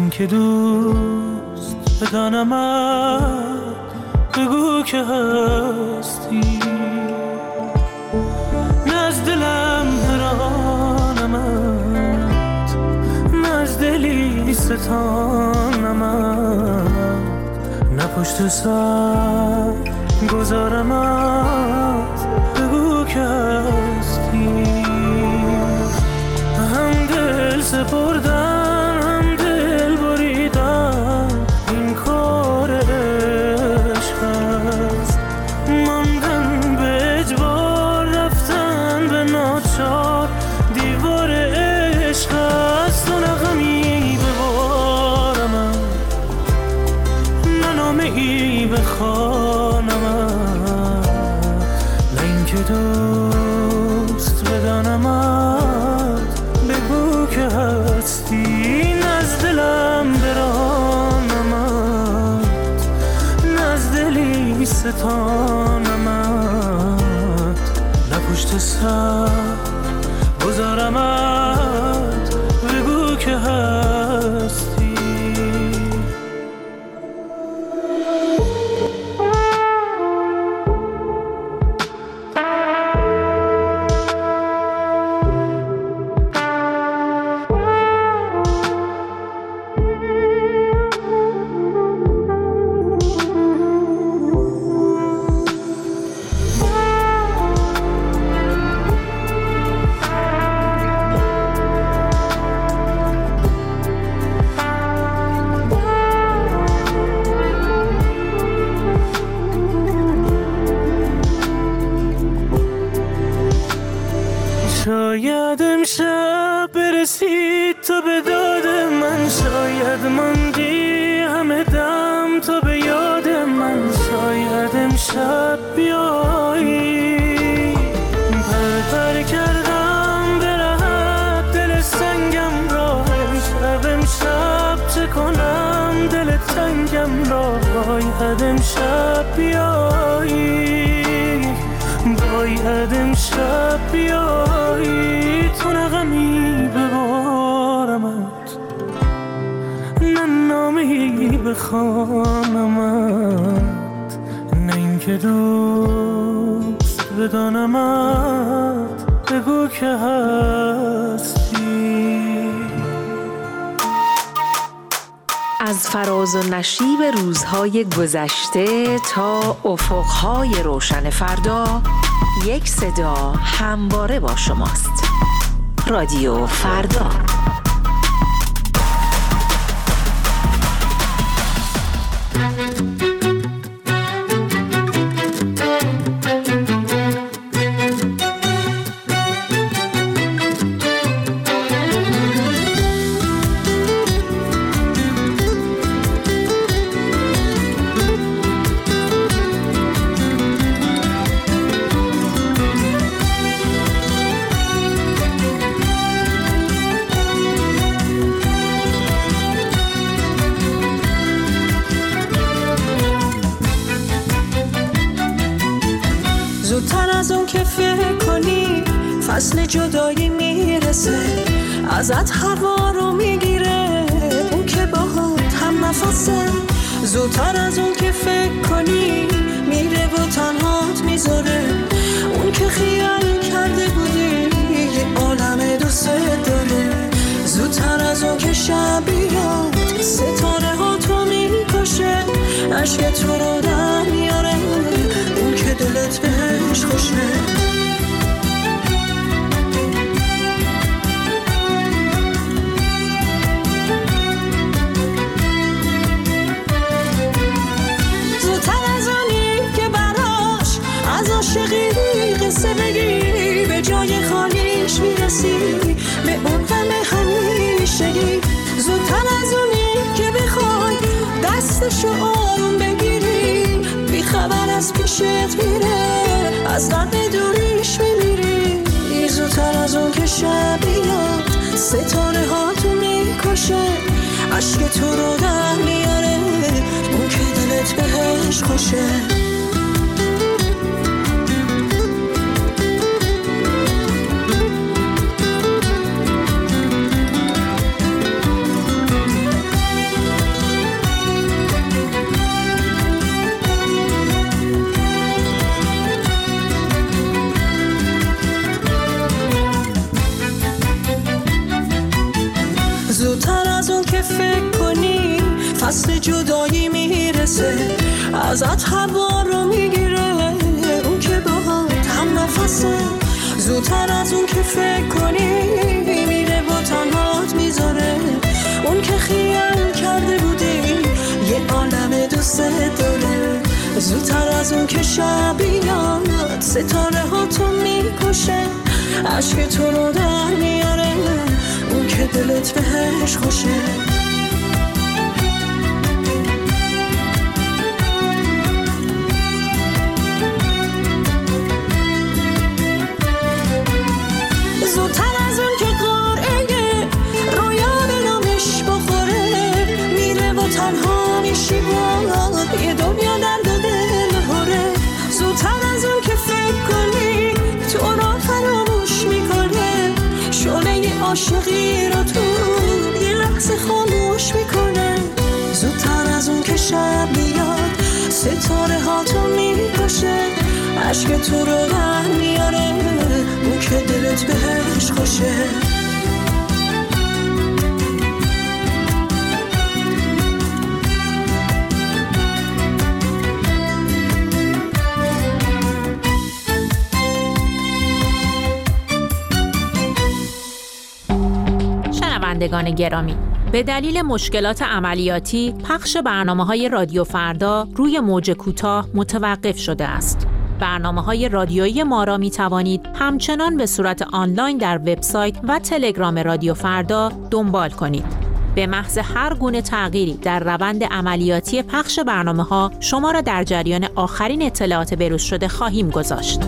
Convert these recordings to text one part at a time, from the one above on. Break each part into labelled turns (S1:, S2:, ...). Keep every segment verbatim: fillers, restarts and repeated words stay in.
S1: اینکه دوست بدانمت بگو که هستی، نه از دلم برانمت، نه از دلی ستانمت، نه پشت سر گذارمت بگو که هستی. هم دل سپردن هم دل بریدن این کار عشق است، ماندن به اجبار رفتن به ناچار دیوار عشق است. و نغمی ببارمت، نه نامه ای بخوانمت، نه اینکه دوست بدانمت بگو که هستی، نه از دلم برانمت، نه از دلی ستانمت، نه پشت سر گذارمت بگو که هستی. شاید امشب برسید تو به داد من، شاید ماندی همه دم تو به یاد من، شاید امشب بیایی. پر پر کردم به راحت دل سنگم را، امشب امشب چه کنم دل تنگم را، باید امشب بیایی، باید امشب بیایی. تو نغمی ببارمت، نه نامه‌ای بخوانمت، نه اینکه دوست بدانمت بگو که هستی.
S2: از فراز و نشیب روزهای گذشته تا افقهای روشن فردا، یک صدا همواره با شماست. رادیو فردا.
S3: زودتر از اون که فکر کنی فصل جدایی میرسه، ازت هوا رو میگیره اون که باهات هم نفسه. زودتر از اون که فکر کنی میره و تنهات میذاره، اون که خیال کرده بودی یه عالم دوست داره. زودتر از اون که شب بیاد ستاره ها تو میکشه، عشق تو رو در میاره اون که دلت بهش خوشه. زودتر از اونی که براش از عاشقی قصه بگی، به جای خالیش میرسی به اون غم همیشگی. زودتر از اونی که بخوای دستشو آروم بگیری، بی خبر از پیشت میره از درد دوریش میمیری. زودتر از اون که شب بیاد ستاره ها تو میکشه، عشق تو رو در میاره اون که دلت بهش خوشه. از اون که فکر کنی فصل جدایی میرسه، ازت هوا رو میگیره اون که باهات هم نفسه. زودتر از اون که فکر کنی میره با تنهات میذاره، اون که خیال کرده بودی یه عالم دوست داره. زودتر از اون که شب بیاد ستاره ها تو میکشه، عشق تو رو در میاره اون که دلت بهش خوشه. زودتر از اون که قرعه رویا به نامش بخوره، میره و تنها میشی باید یه دنیا درد و دل هره. زودتر از اون که فکر کنی تو را فراموش میکنه، شعله ی عاشقی رو تو یه لحظه خاموش میکنه. زودتر از اون که شب بیاد ستاره ها تو میکشه، عشق تو رو در میاره اون که دلت بهش خوشه.
S4: شنوندگان گرامی، به دلیل مشکلات عملیاتی پخش برنامه‌های رادیو فردا روی موج کوتاه متوقف شده است. برنامه‌های رادیویی ما را می‌توانید همچنان به صورت آنلاین در وبسایت و تلگرام رادیو فردا دنبال کنید. به محض هر گونه تغییری در روند عملیاتی پخش برنامه‌ها شما را در جریان آخرین اطلاعات بروز شده خواهیم گذاشت.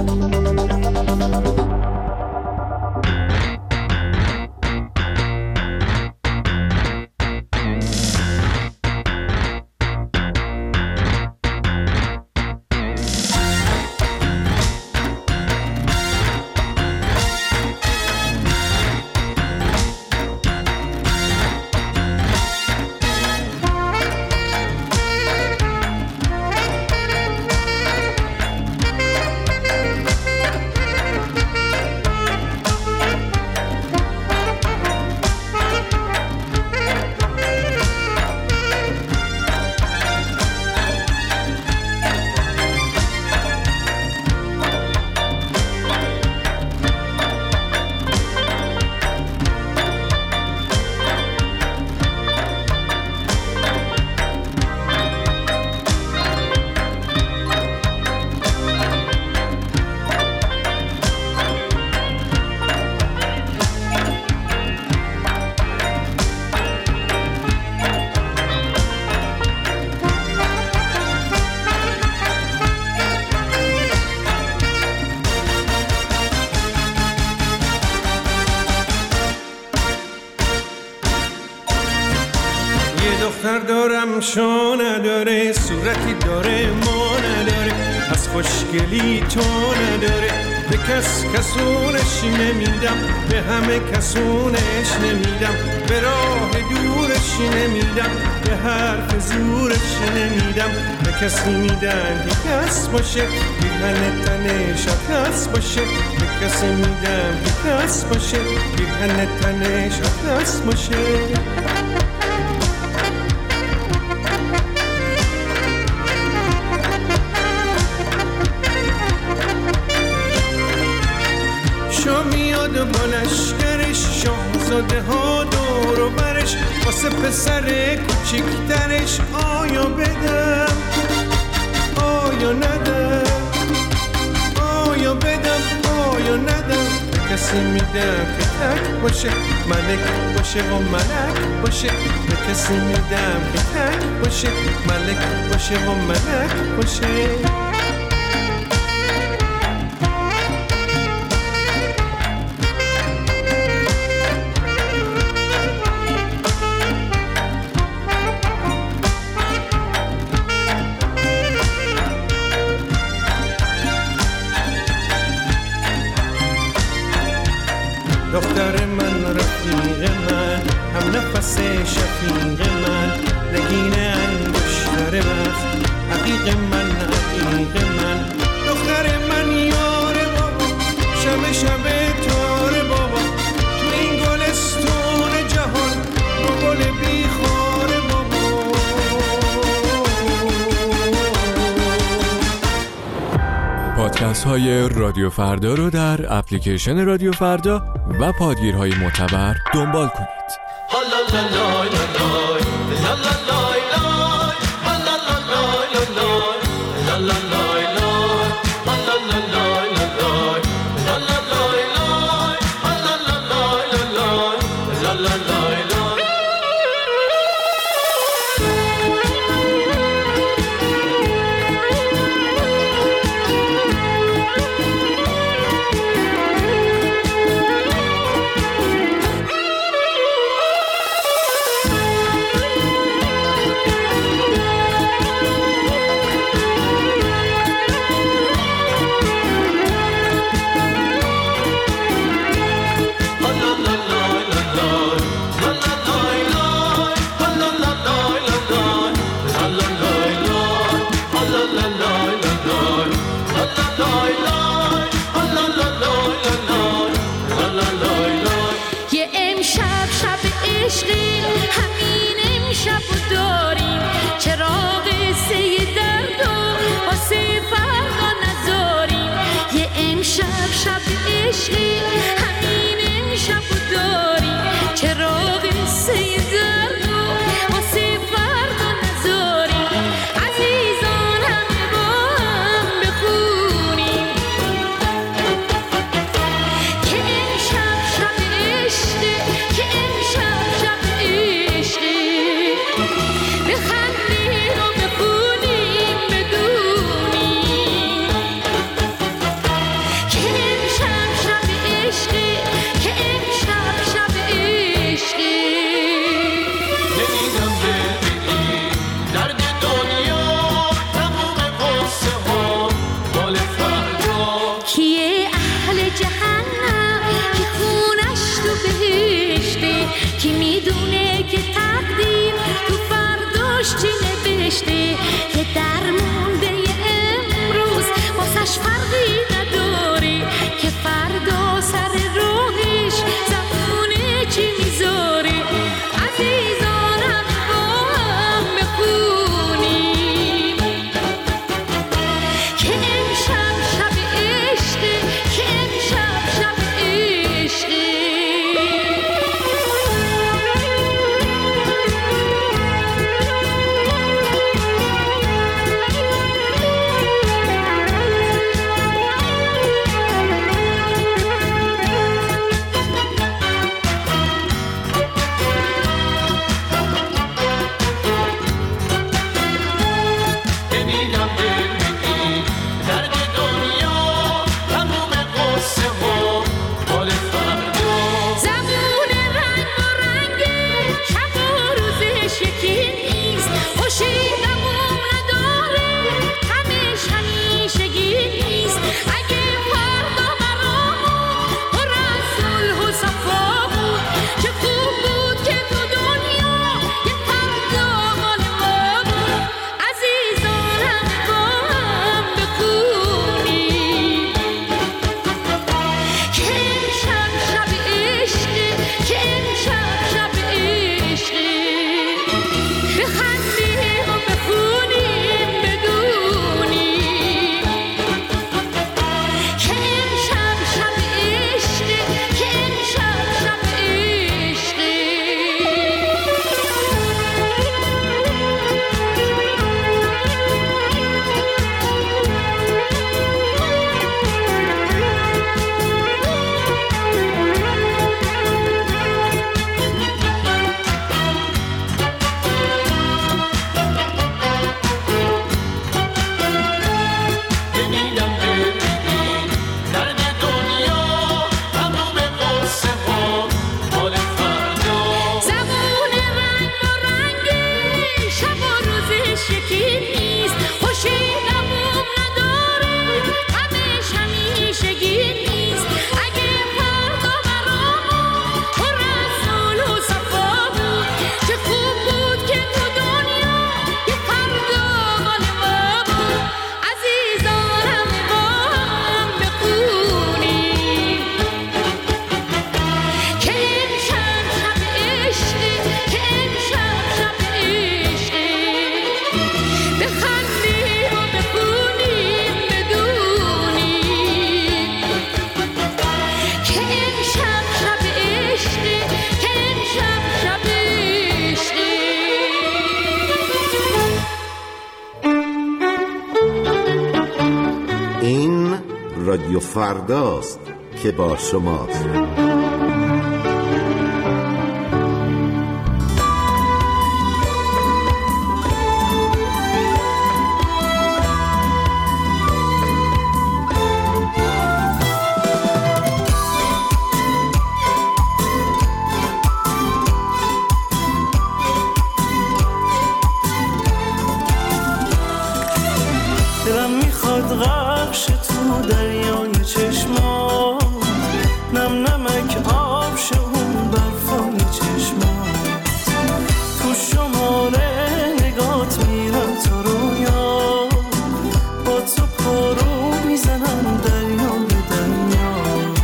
S1: دختر دارم شو نداره، صورتی داره ما نداره، از خوشگلی تو نداره. به کس کسونش نمیدم، به همه کسونش نمیدم، به راه دورش نمیدم، به حرف زورش نمیدم. به کسی میدن که کس باشه، بیهن تنش کس باشه. به کسی میدم که کس باشه، بیهن تنش کس باشه. میاد با لشکرش، شاهزاده ها دور و برش، واسه پسر کوچیکترش آیا بدم آیا ندم، آیا بدم آیا ندم. به کسی میدم که تک باشه، ملک باشه و ملک باشه. به کسی میدم که تک باشه، ملک باشه و ملک باشه. دختر من، رفیق من، هم نفس شفیق من، نگین انگشتر وقت، حقیق من، حقیق من. دختر من یار بابا، شب شب تار بابا، تو این گلستون جهان، با گل بیخار بابا.
S5: پادکست های رادیو فردا رو در اپلیکیشن رادیو فردا و پادگیرهای معتبر دنبال کنید.
S6: فرداست که با شماست.
S1: دلم میخواد غرقش تو دریای چشمات، نم نمک آب شه اون برفای چشمات، تو شمال نگات میرم تا رویا، با تو پارو میزنم دریا به دریا،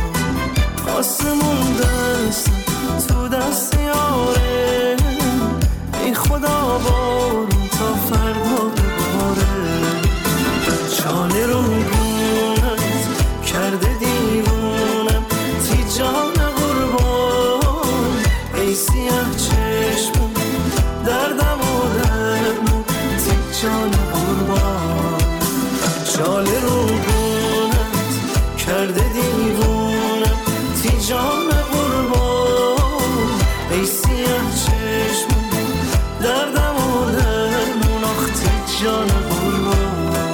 S1: آسمون دست تو دست یاره، ای خدا بارون تا فردا بباره، شانه رو گونت کرده دیوونم، تی جان قربان ای سیاه چشمم، دردم و درمون تی جان قربان، شانه رو گونت کرده دیوونم، تی جان قربان ای سیاه چشمم، دردم و درمون آخ تی جان قربان.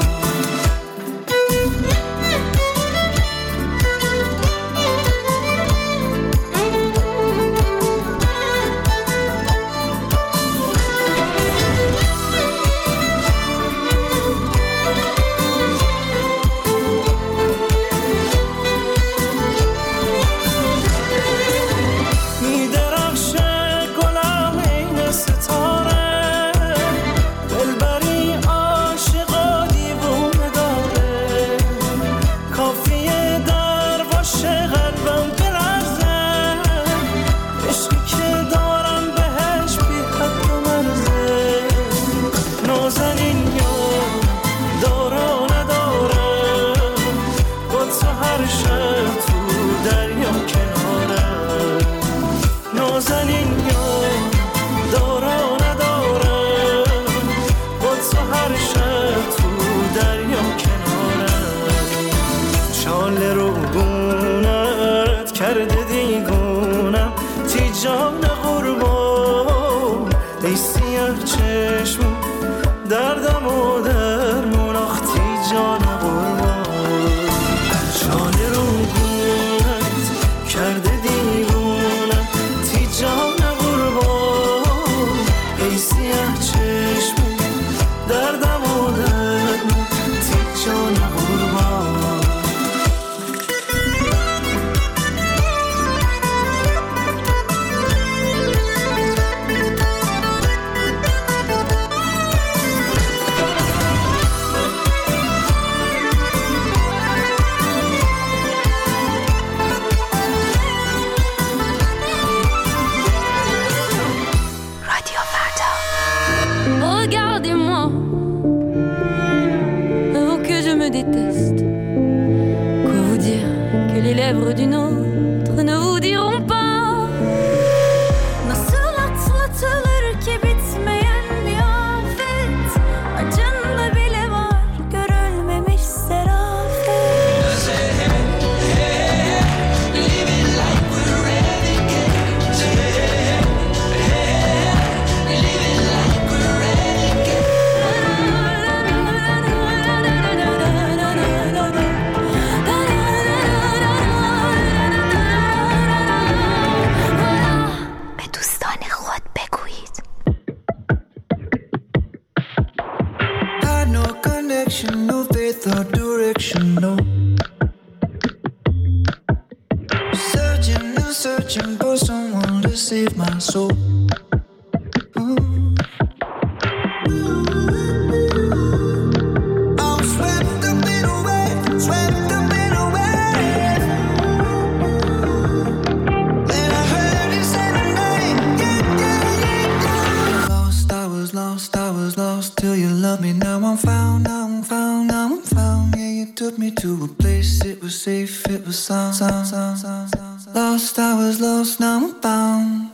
S7: Lost, I was lost, now I'm found.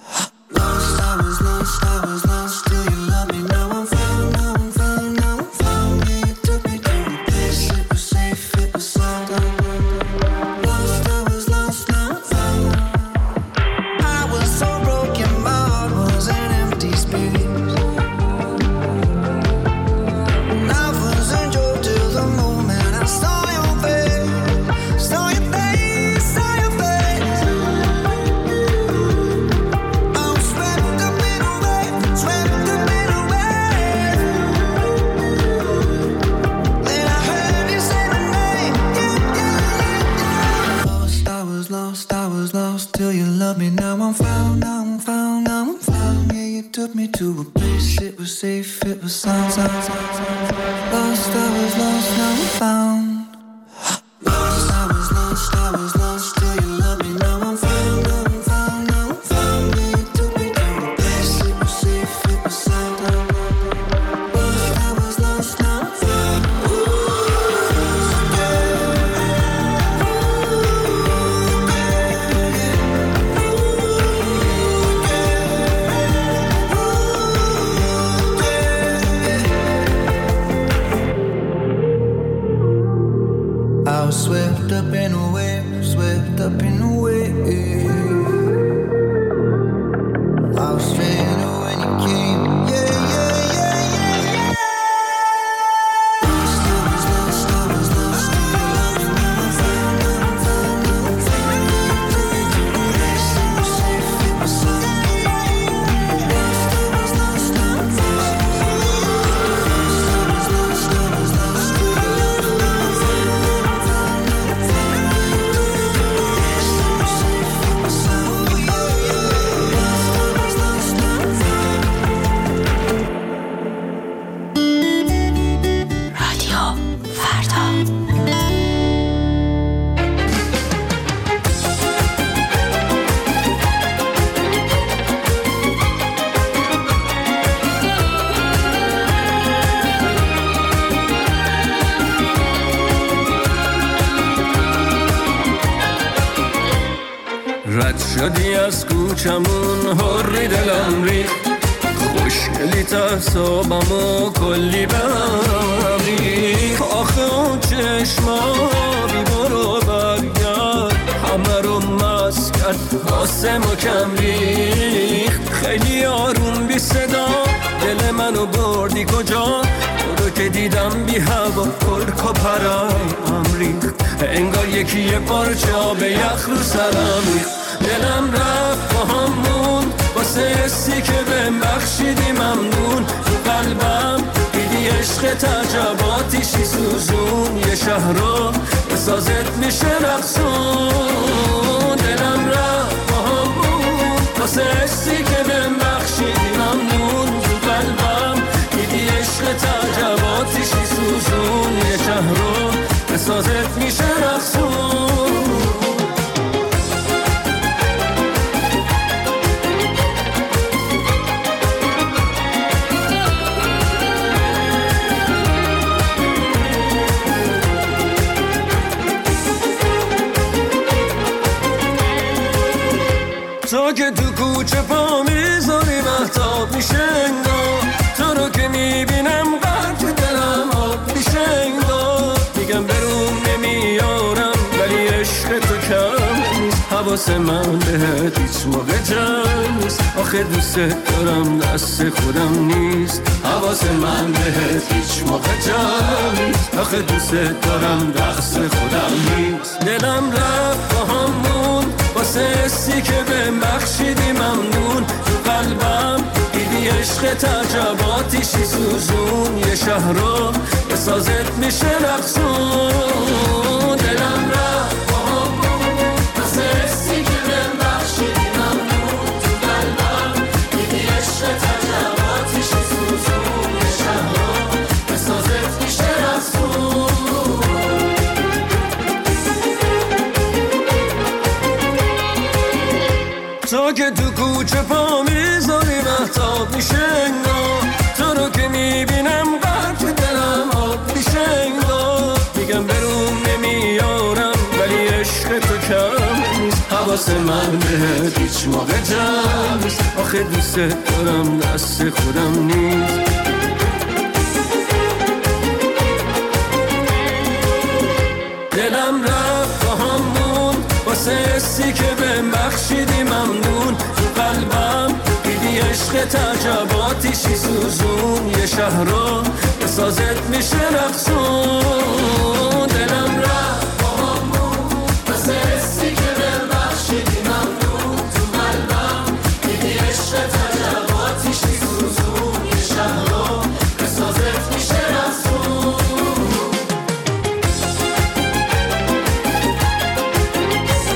S7: Lost, I was lost, I was lost till you love me. Now I'm found, now I'm found, now I'm found. Yeah, you took me to a place, it was safe, it was sound. me to a place, it was safe, it was sound, sound, sound, sound. Lost, I was lost, now I'm found. Lost, I was lost, I was lost. Do you love me? Now I'm found, now I'm found, now I'm found. Yeah, you took me to a place, it was safe, it was sound. Lost, I was lost, now I'm found. I was swept up in a wave, swept up in a wave. I was straight when you came, yeah, yeah, yeah, yeah, yeah. Lost, I was lost, I was lost. Do you love me? Now I'm found, now I'm found, now I'm found. Took me to a place, it was safe, it was sound. Lost, I was lost, now I'm found. Lost, I was lost, I was lost. Do you love me? Now I'm found, now I'm found, now I'm found. Took me to a place, it was safe, it was sound. Lost, I was lost, now I'm found.
S2: رادیو فردا.
S1: رد شدی از کوچمون هری دلم ریخت خوشگلی تصابمو کلی بهم ریخت آخه اون چشما بی برو برگرد همه رو مست کرد واسه ما کم ریخت خیلی آروم بی صدا دل منو بردی کجا تو رو که دیدم بی هوا پرک و پرایم ریخت انگار یکی یه پارچه آب یخ رو سرم ریخت دلم رفت با همون واسه حسی که بهم بخشیدی ممنون تو قلبم دیدی عشق تعجباتیشی سوزون یه شهر رو بسازت میشه رقصون دلم رفت با همون واسه حسی که بهم بخشیدی ممنون تو قلبم دیدی عشق تعجباتیشی سوزون یه شهر رو بسازت میشه رقصون تو که تو کوچه پا میذاری مهتاب میشه انگار تو رو که میبینم قرد دلم آب میشه انگار میگم برون نمیارم ولی عشق تو کم نیست حواس من بهت هیچ موقع جمع نیست آخه دوست دارم دست خودم نیست حواس من بهت هیچ موقع جمع نیست آخه دوست دارم دست خودم نیست دلم رفت با همون واسه حسی که بهم بخشیدی ممنون تو قلبم دیدی عشق تعجباتیشی سوزون یه شهر رو بسازت میشه رقصون دلم رفت با همون واسه حسی که بهم بخشیدی ممنون تو قلبم دیدی عشق تعجباتیشی سوزون یه شهر رو بسازت میشه رقصون تو که تو کوچه پا میذاری مهتاب میشه انگار تو رو که میبینم قرد دلم آب میشه انگار میگم برون نمیارم ولی عشق تو کم نیست حواس من بهت هیچ موقع جمع نیست آخه دوست دارم دست خودم نیست دلم رفت با همون واسه حسی که بهم بخشیدی ممنون تو قلبم دیدی عشق تعجباتیشی سوزون یه شهر رو بسازت میشه رقصون دلم رفت با همون واسه حسی که بهم بخشیدی ممنون تو قلبم دیدی عشق تعجباتیشی سوزون یه شهر رو بسازت میشه رقصون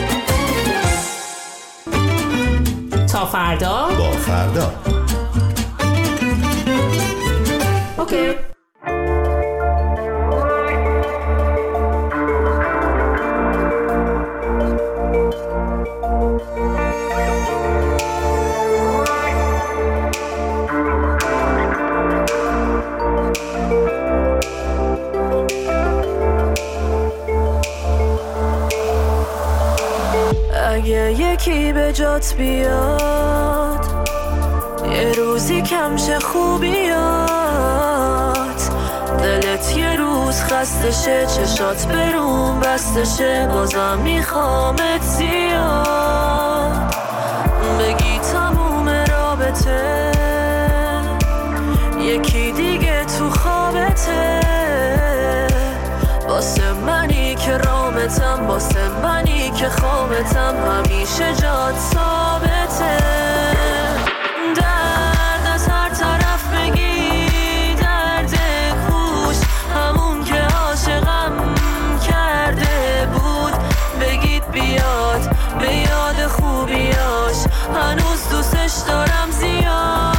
S4: تا فردا
S6: با فردا
S2: اوکی.
S3: اگه یکی به جات بیاد یه روزی کمشه خوبیات، دلت یه روز خستشه، چشات برون بستشه، بازم میخوامت زیاد، بگی تموم رابطه یکی دیگه تو خوابته، واسه منی که رامتم، واسه منی که خوابتم، همیشه جات ثابته. درد از هر طرف بگی، درد کوش همون که عاشقم کرده بود، بگید بیاد به یاد خوبیاش، هنوز دوستش دارم زیاد.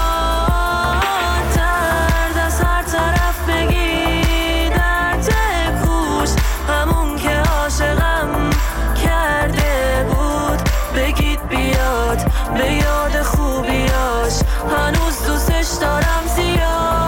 S3: درد از هر طرف بگی، درد کوش همون که عاشقم کرده بود، بگید بیاد به یاد خوبیاش، هنوز دوستش دارم زیاد.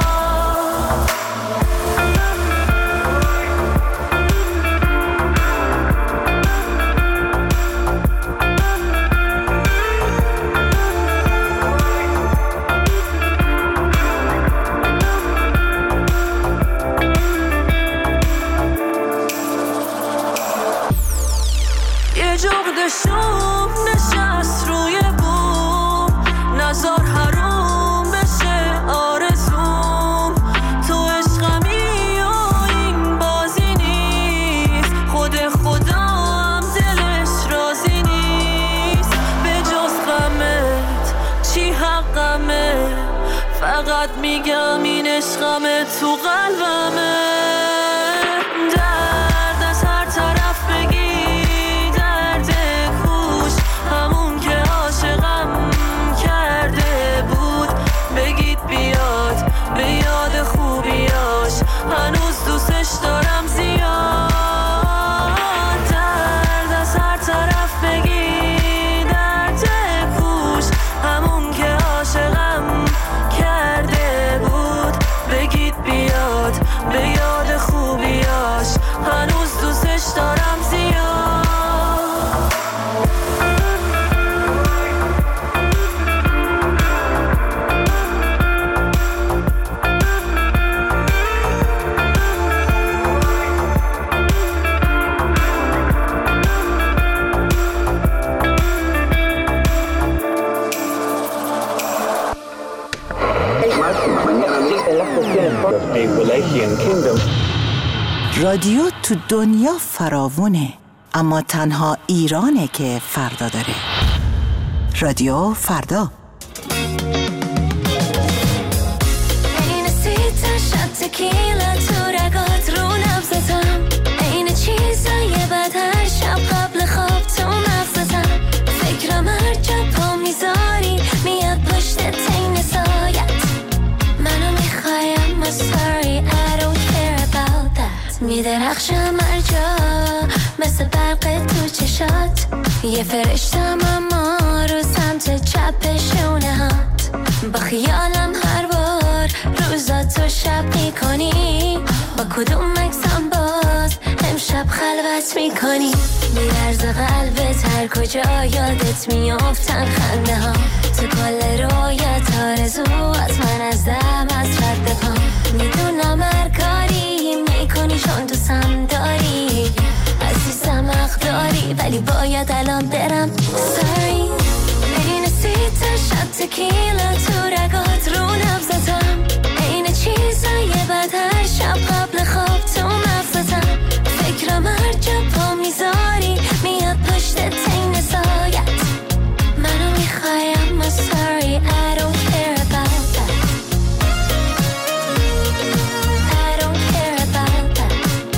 S3: یه جغد شوم نشست روی بوم، نزار حروم بشه آرزوم، تو عشقمی و این بازی نیست، خود خودم دلش راضی نیست، به جز غمت چی حقمه، فقط میگم این عشقمه تو قلبمه. درد از هر طرف بگی، درد کوش همون که عاشقم کرده بود، بگید بیاد به یاد خوبیاش، هنوز دوستش دارم زیاد. درد از هر طرف بگی، درد کوش همون که عاشقم کرده بود، بگید بیاد به یاد خوبیاش، هنوز دوستش دارم زیاد.
S8: رادیو تو دنیا فراوونه، اما تنها ایرانه که فردا داره. رادیو فردا.
S9: این سیتا شب تکیلا تو رگات رو نبزتم، این چیزای بد هر شب قبل خواب تو مغزتم، فکرم هر جا پا میذاری میاد پشت تین سایت، منو میخوایم I'm sorry I don't care about that، میدرخشم هر جا مثل برق تو چشات، یه فرشتم اما رو سمت چپ شونه هات، با خیالم هر بار روزا تو شب میکنی، با کدوم مکسم باز امشب خلوت میکنی، میرز قلبت هر کجا یادت میافتن خنده ها، تو کل رویت آرزوات من از دم از رد پا، میدونم هر کاری میکنی چون دوستم داری، عزیزم حق داری ولی باید الان برم. Sorry این سیتا شب تکیلا تو رگات رو نبزتم، این چیزای بد هر شب قبل خواب تو مغزتم، فکرم هر جا پا میذاری میاد پشت تین سایت، منو میخوایم I'm sorry I don't care about that، I don't care about that،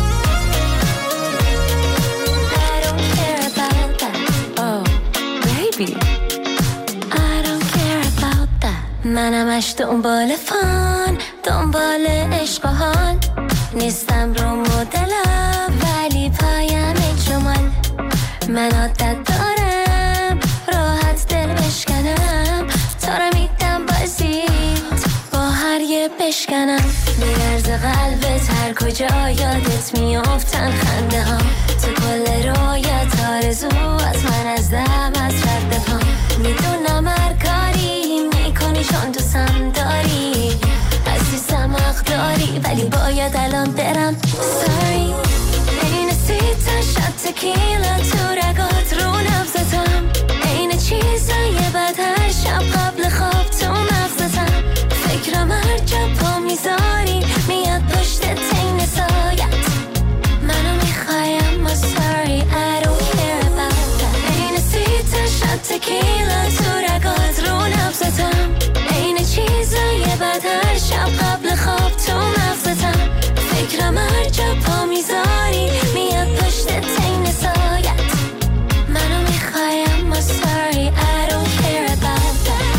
S9: I don't care about that. Oh baby I don't care about that، منم همش دنبال فان، دنبال عشق و حال، نیستم رو مدلم ولی پایم جمال. من عادت دارم راحت دل بشکنم، تا رو میدم بازیت با هر یه بشکنم. میرز قلبت هر کجا یادت میافتن خنده ها، تو کل رویت آرزو از من از دم از رد پا. میدونم هر کاری میکنی چون دوستم داری، عزیزم حق داری ولی باید الان برم. Sorry این سیتا شد تکیلا تو رگات رو نبزتم، این چیزای بد هر شب قبل خواب تو مغزتم. فکرم هر جا پا میذاری میاد پشت تین سایت، منو میخوایم ما sorry I don't care about that. این سیتا شد تکیلا تو رگات رو نبزتم، این چیزای بد هر شب قبل خواب تو مغزتم. فکرم هر جا پا میذاری میاد پشت تین سایت، منو میخوایم ما sorry I don't care about that.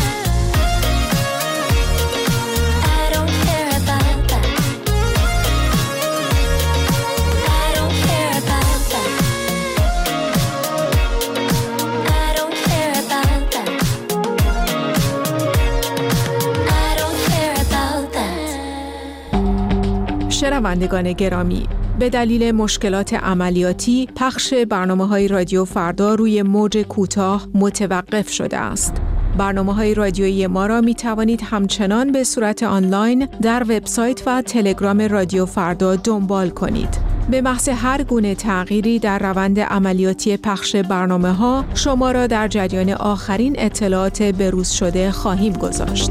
S9: I don't care about that. I don't care about that. I don't care about that. I don't care about that.
S10: شنوندگان گرامی، به دلیل مشکلات عملیاتی پخش برنامه‌های رادیو فردا روی موج کوتاه متوقف شده است. برنامه‌های رادیویی ما را می توانید همچنان به صورت آنلاین در وبسایت و تلگرام رادیو فردا دنبال کنید. به محض هر گونه تغییری در روند عملیاتی پخش برنامه‌ها شما را در جریان آخرین اطلاعات بروز شده خواهیم گذاشت.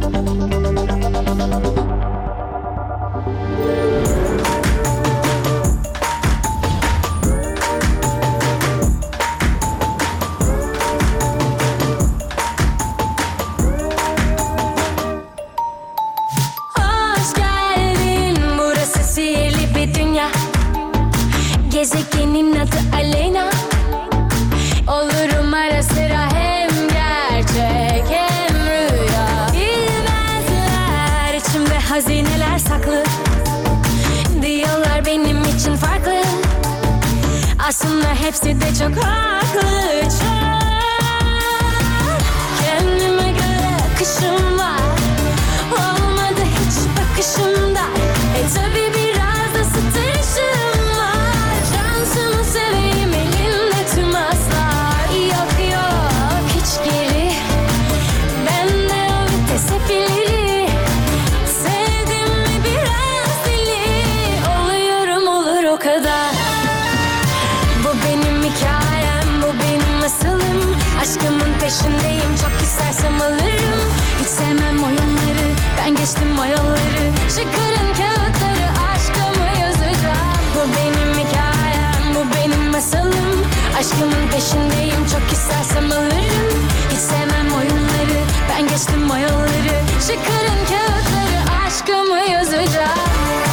S9: Gezegenin adı Aleyna, olurum ara sıra hem gerçek hem rüya. Bilmezler içimde hazineler saklı, diyorlar benim için farklı. Aslında hepsi de çok haklı, çok. Kendime göre akışım var, olmadı hiç bakışımda. E tabi biraz da sıtırışım. Şansımı seveyim elimde tüm aslar. Yok yok hiç geri, bende o vites hep ileri. Sevdim mi biraz deli, oluyorum olur o kadar. Bu benim hikayem, bu benim masalım. Aşkımın peşindeyim, çok istersem alırım. Hiç sevmem oyunları, ben geçtim o yolları. Çıkarın kağıtları, aşkımı yazacağım. Bu benim hikayem, bu benim masalım. Aşkımın peşindeyim, çok istersem alırım. Hiç sevmem oyunları, ben geçtim o yolları. Çıkarın kağıtları, aşkımı yazacağım.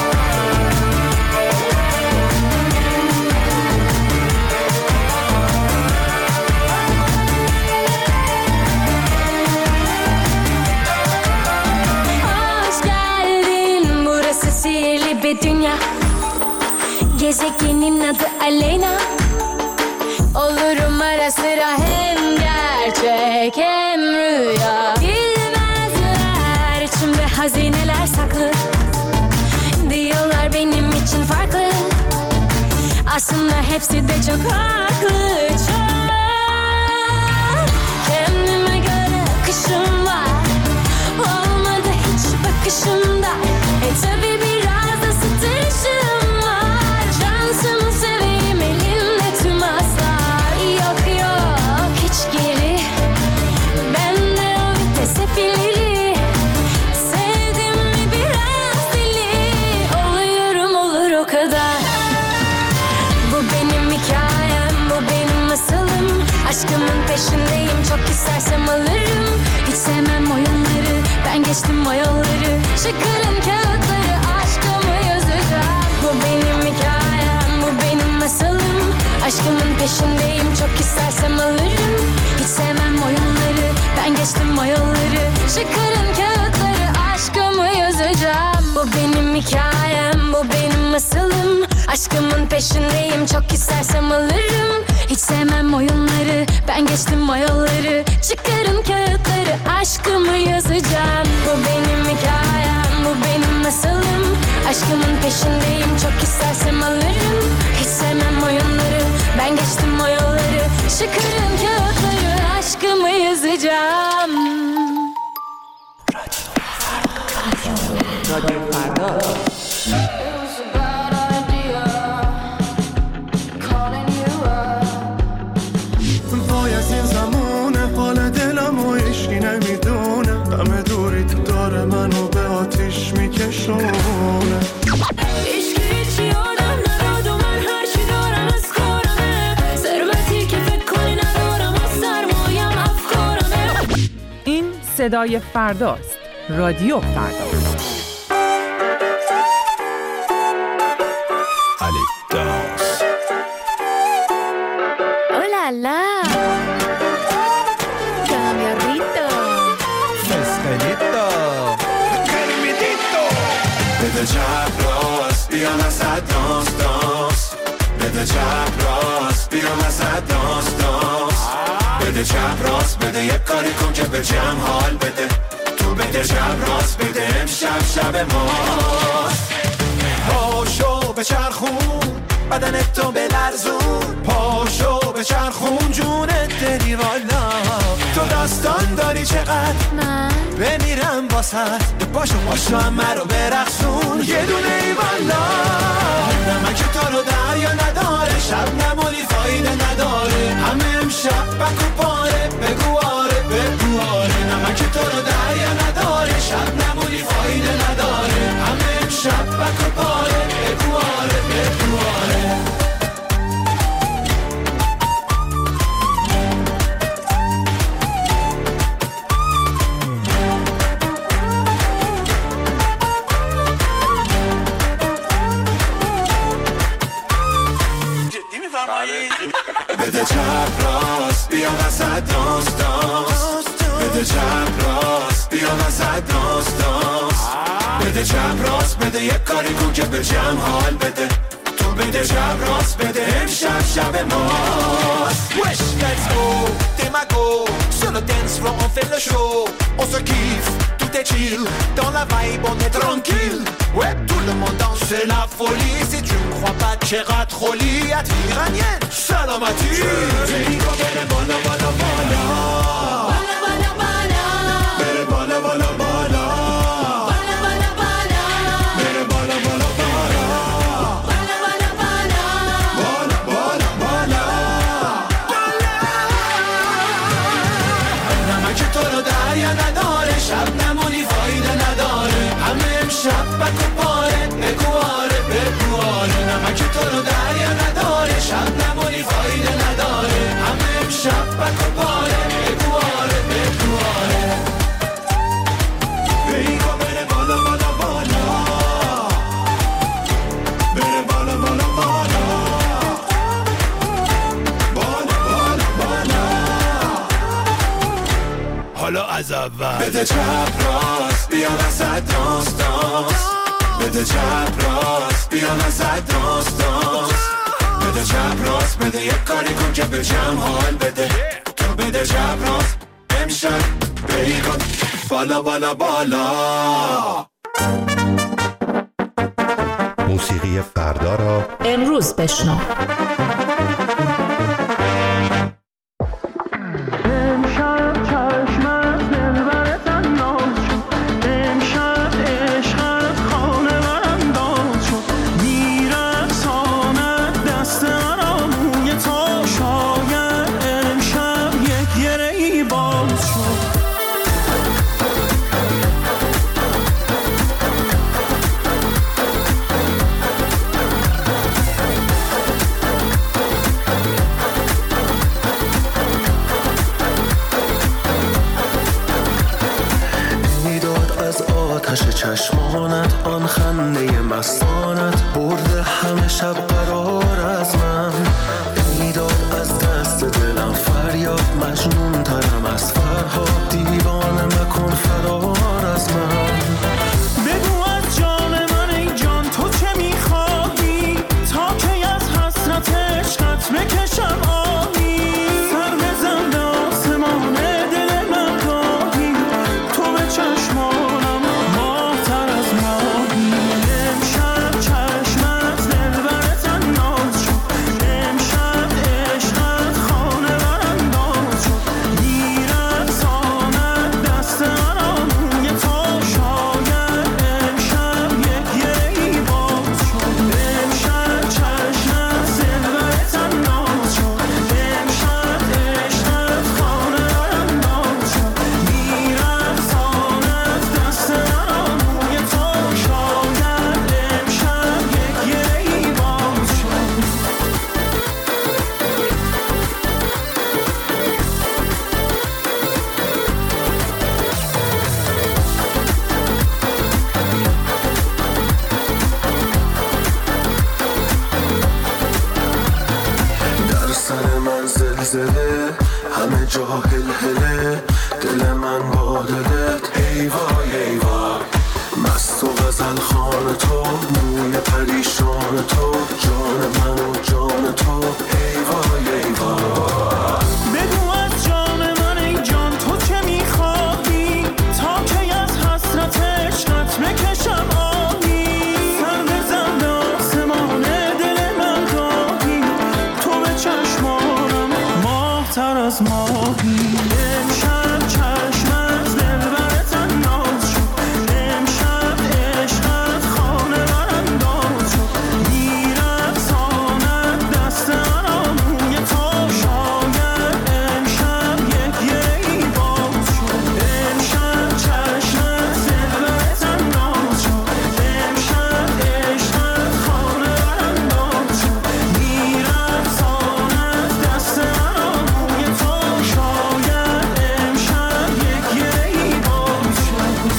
S9: Hoş geldin, burası sihirli bir dünya. Gezegenin adı Aleyna, olurum ara sıra hem gerçek hem rüya. Bilmezler içimde hazineler saklı, diyorlar benim için farklı. Aslında hepsi de çok haklı, çok. Kendime göre akışım var, olmadı hiç bakışımda. E tabi biraz da sıtırışım var. Şansımı seveyim elimde tüm aslar. Yok yok hiç geri, bende o vites hep ileri. Sevdim mi biraz deli, oluyorum olur o kadar. Bu benim hikayem, bu benim masalım. Aşkımın peşindeyim, çok istersem alırım. Hiç sevmem oyunları, ben geçtim o yolları. Çıkarın kağıtları, aşkımı yazacağım. Bu benim hikayem, bu benim masalım. Aşkımın peşindeyim, çok istersem alırım. Hiç sevmem oyunları, ben geçtim o yolları. Çıkarın kağıtları, aşkımı hikayem, bu benim masalım. Aşkımın peşindeyim, çok istersem alırım. Hiç sevmem oyunları, ben geçtim o yolları. Çıkarın kağıtları, aşkımı yazacağım. Bu benim hikayem, bu benim masalım. Aşkımın peşindeyim, çok istersem alırım. Hiç sevmem oyunları, ben geçtim o yolları. Çıkarın kağıtları, aşkımı yazacağım.
S8: رادیو فردا.
S1: وای از این زمونه، حال دلم و عشقی نمیدونه. همه دوری تو داره منو به آتیش میکشونه.
S9: عشقی هیچی آدم نداد و من هرچی دارم از کارمه. ثروتی که فکر کنی ندارم و سرمایم افکارمه.
S11: این صدای فرداست. رادیو فردا.
S9: لا Cambiarrito
S12: Fresquelito Carimidito بده چپ راست بیا وسط دانس دانس بده چپ راست بیا وسط دانس دانس بده چپ راست بده یک کاری کن که به جمع حال بده تو بده چپ راست بده امشب شب ماست پاشو به چرخون بدنت تو بلرزون پاشو به چرخون جونت دلی والا تو داستان داری چقدر
S9: من
S12: بمیرم واسط پاشو پاشو همه رو برقصون یه دونه ای والا نمک تو رو دریا نداره شب نمونی فایده نداره همه امشب بکو پاره بگو آره بگو آره نمک تو رو دریا نداره شب نمونی فایده نداره همه امشب بکو پاره بگو آره بگو آره بده چپ راست بیا وسط دانس دانس بده چپ راست بیا وسط دانس دانس بده چپ راست بده یک کاری کن که به جمع حال بده تو بده چپ راست بده امشب شب ماست Wesh, let's go, Demago Sur le dance floor on fait le show On se kiffe, tout est chill Dans la vibe on est tranquille Ouais, tout le monde danse, c'est la folie Si tu ne crois pas, t'ira trop lit À t'iranienne, salamati Dico bene, bala, bala, bala Bala, bala, bala Bene, bala, bala, bala Bala, bala, bala Bene, bala, bala, bala Bala, bala, bala Bala, bala, bala Bala نمک تو رو دریا نداره شب نمونی فایده نداره همه امشب بکو پاره بگو آره بگو آره نمک تو رو دریا نداره شب نمونی فایده نداره همه امشب بکو پاره بگو آره بگو آره بگو بره بالا بالا بالا بره بالا بالا بالا بالا بالا بالا حالا از اول بده چپ راست بیا وسط دانس دانس بده چپ راست بیا وسط دانس دانس بده چپ راست بده یک کاری کن که به جمع حال بده تو بده چپ راست امشب بری کن بالا بالا بالا
S13: موسیقی فردا را
S4: امروز بشنو.
S14: چشمانت آن خنده مستانت برده همه شب قرار از من میداد از دست دلم فریاد مجنون ترم از فرهاد دیوانه مکن فرار از من
S1: بگو از جان من ای
S14: زلزله همه جا هلهله دل من با دلت ای وای ای وای مست و غزل خان تو موی پریشان تو جان من و جان تو ای وای ای وای
S1: بگو از جان من ای جان تو چه میخواهی تا کی از حسرت عشقت بکشم آهی سر بزن به آسمان دل من گاهی تو به چشمانم ماه تر از ماهی امشب چشم از دلبرت انداز شد امشب عشقت خانه برانداز شد میرقصاند دست آراموی تو شاید امشب یک یکی باز شد امشب چشم از دلبرت انداز شد امشب عشقت خانه برانداز شد میرقصاند دست آراموی تو شاید امشب یک یکی باز شد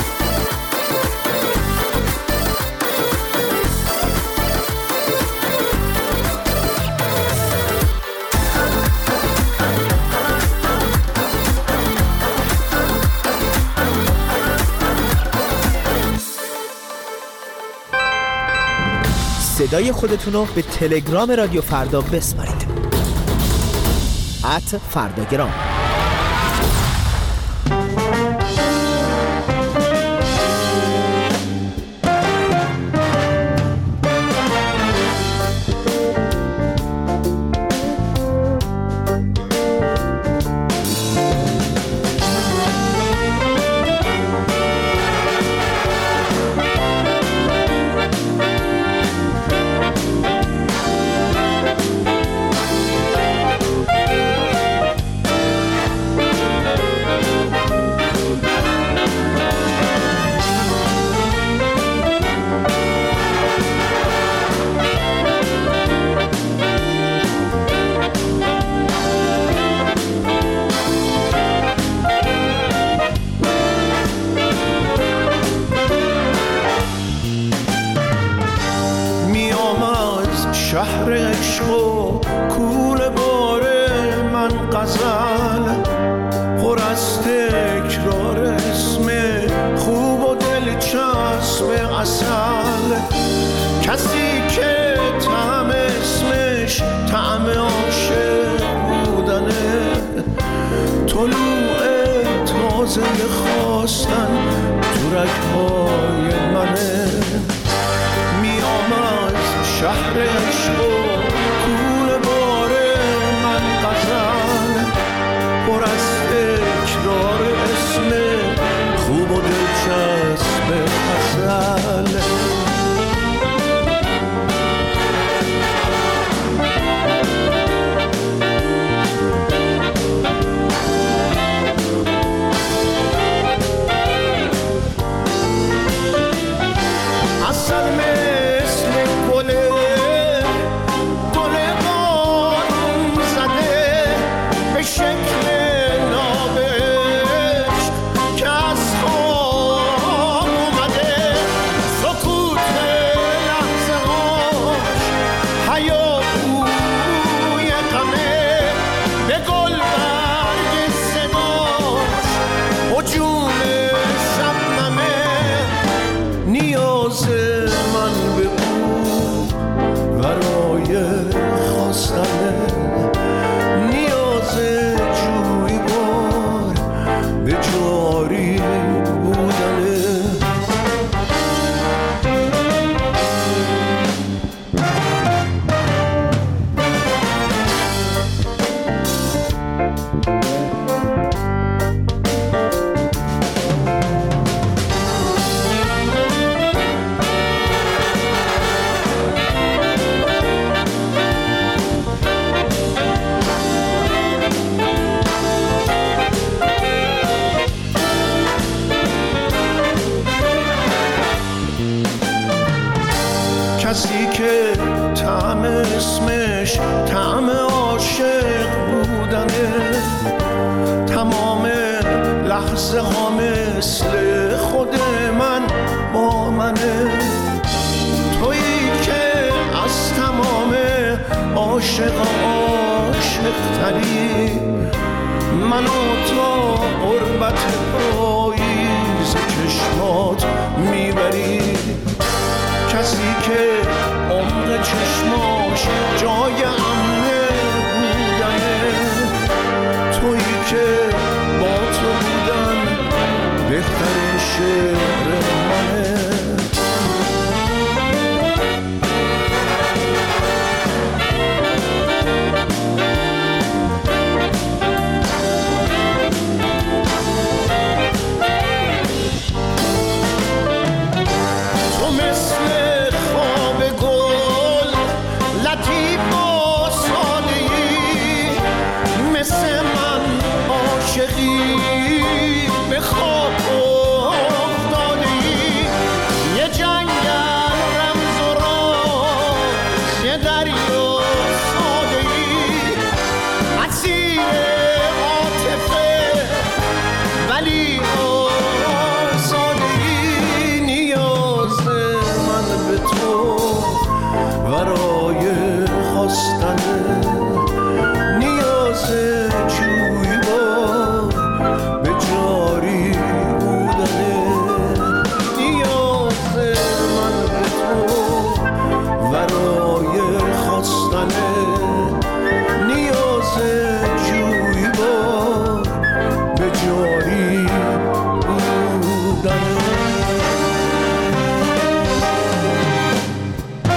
S13: صدای خودتون رو به تلگرام رادیو فردا بسپارید ات فرداگرام.
S14: شهر عشق و کوله باره من غزل پر از تکرار اسم خوب و دلچسب اصل کسی که طعم اسمش طعم عاشق بودنه طلوع تازه خواستن تو رگ‌های منه میام از شهر عشق و کوله باره من غزل پر از تکرار اسم خوب و دلچسب اصل کسی که طعم اسمش طعم عاشق بودنه تمام لحظه ها مثل خود من با منه تویی که از تمام عاشق عاشق بهتری، منو تا قربت پاییز چشمات میبری. کسی که عمر چشماش جای امنه بودنه، تویی که با تو بودن بهترین شعر منه. به خواب افتادی، یه جنگل رمز و راز، یه دریا ساده‌ای، اسیر عاطفه ولی آزاده‌ای. نیاز من به تو برای خواستنه، نیاز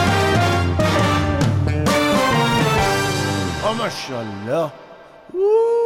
S14: ماشاءالله.